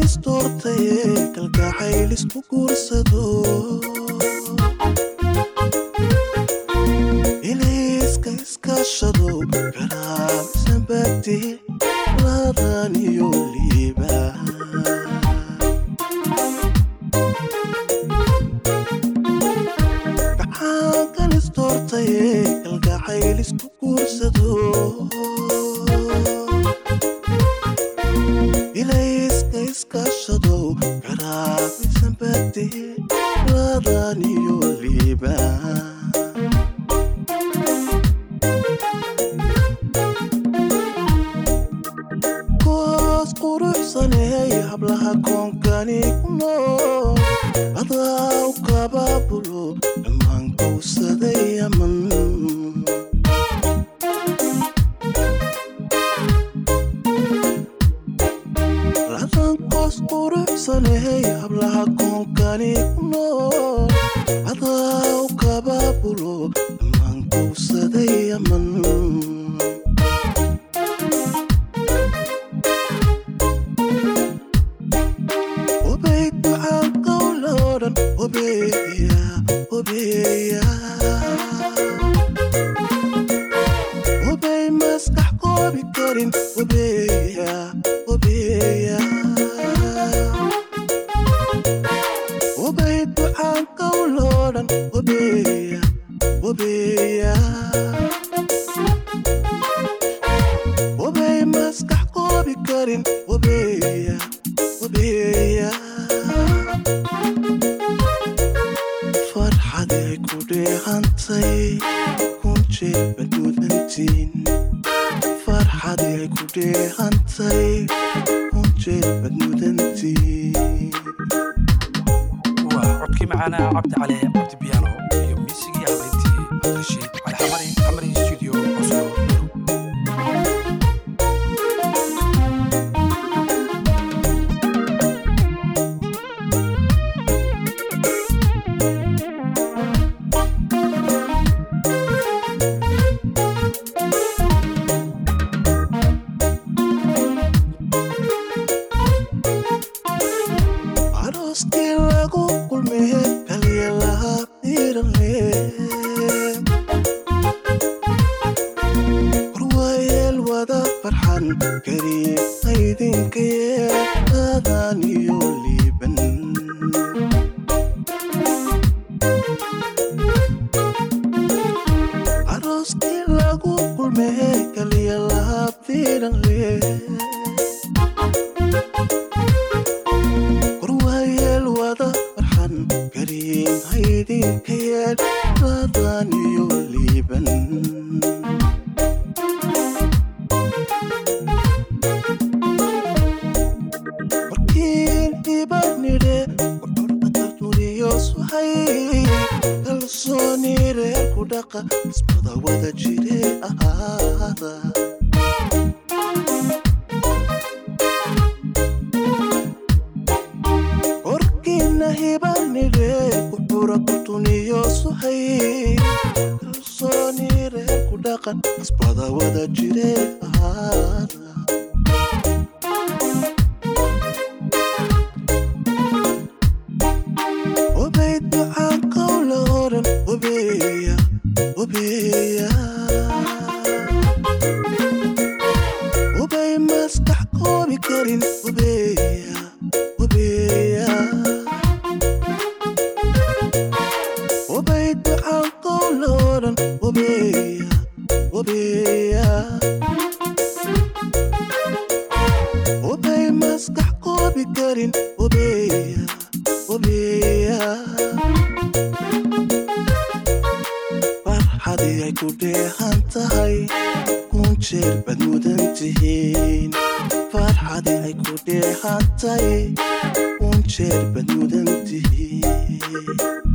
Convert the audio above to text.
istortay kalgacayl isku guursado ilayska iskashado garaabsan baagti ladan iyo liibaan gacankan istortay kalgacayl isku guursado ilayska iskashado garaabsan baagti ladan iyo liibaan hablaha koonkani ku nool adaa u kabaabulo dhammaan kowsaday yaman ladan qoos quruxsanay hablaha koonkani ku nool adaa u kabaabulo dhammaan kowsaday yaman وبي مسكح قوبي كريم وبي دعان قولورا وبي مسكح قوبي كريم فرحتي كودي هانتي كونشي بدودنتين فرحتي كودي هانتي كونشي بدودنتين وعبكي معنا عبد علي عبد بيانو يوميسيقي عبريتي عبد الرشيد على حمري ستوديو أوسلو كريم هيدين كي هذاني يوليبن عروستي لاغو كل مهيك اللي يلعب فينا ليه رواية الوضع فرحان كريم هيدين كي هذاني يوليبن kalsoonire ku dhaqa isbada wada jire ahaada korkiina hibanire ku xura kutuniyo suhay kalsoonire ku dhaqa isbada wada jire ahaada وبي مسكح قوبي كريم وبي دعان قولورا وبي مسكح قوبي كريم فرحتي كودي هانتهاي كونشير بدودنتين فرحتي كودي هانتهاي كونشير بدودنتين